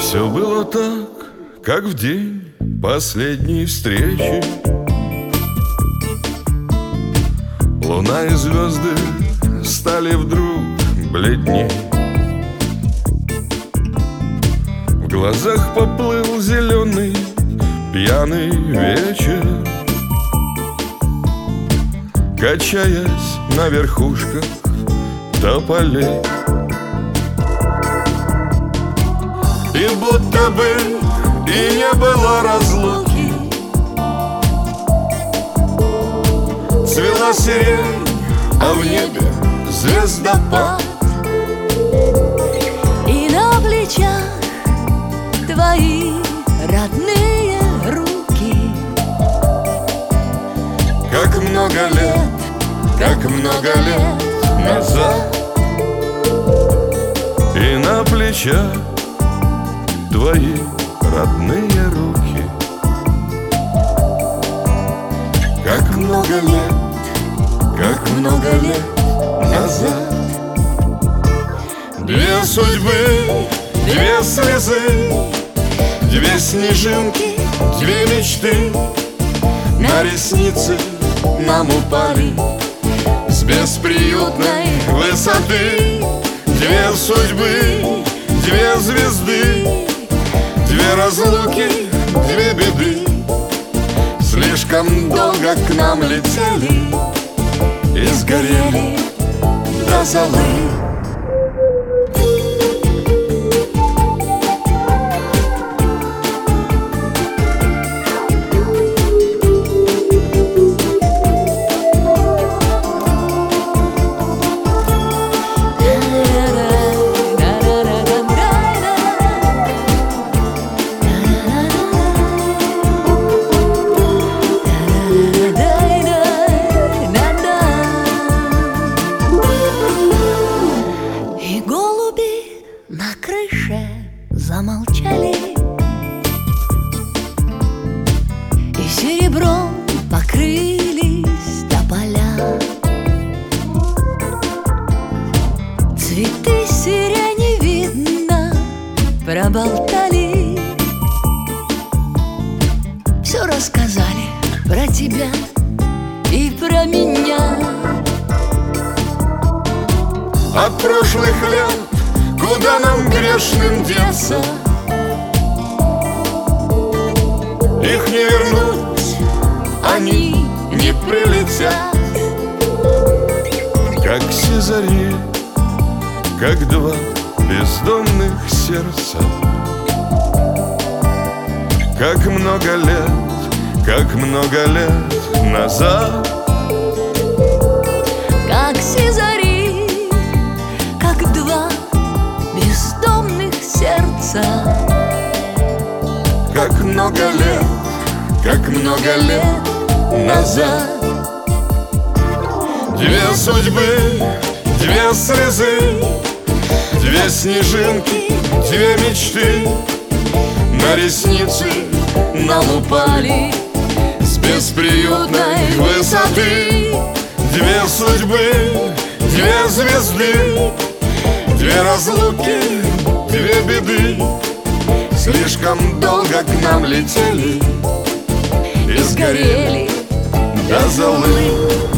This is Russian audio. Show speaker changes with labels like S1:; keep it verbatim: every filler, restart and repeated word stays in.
S1: Все было так, как в день последней встречи. Луна и звезды стали вдруг бледней. В глазах поплыл зеленый пьяный вечер, качаясь на верхушках тополей. И будто бы и не было разлуки, цвела сирень, а в небе звездопад.
S2: И на плечах твои родные руки.
S1: Как много лет, как много лет назад. И на плечах твои родные руки. Как много лет, как много лет назад. Две судьбы, две слезы, две снежинки, две мечты на ресницы нам упали с бесприютной высоты. Две судьбы, две звезды, две разлуки, две беды. Слишком долго к нам летели и сгорели до золы.
S2: На крыше замолчали, и серебром покрылись тополя. Цветы сирени, видно, проболтали, все рассказали про тебя и про меня.
S1: От прошлых лет куда нам грешным деться? Их не вернуть, они не прилетят. Как все зари, как два бездомных сердца. Как много лет, как много лет назад.
S2: Как все зари, как два бездомных сердца.
S1: Как много лет, как много лет назад. Две судьбы, две слезы, две снежинки, две мечты на ресницы нам упали с бесприютной высоты. Две судьбы, две звезды, две разлуки, две беды. Слишком долго к нам летели и сгорели до золы.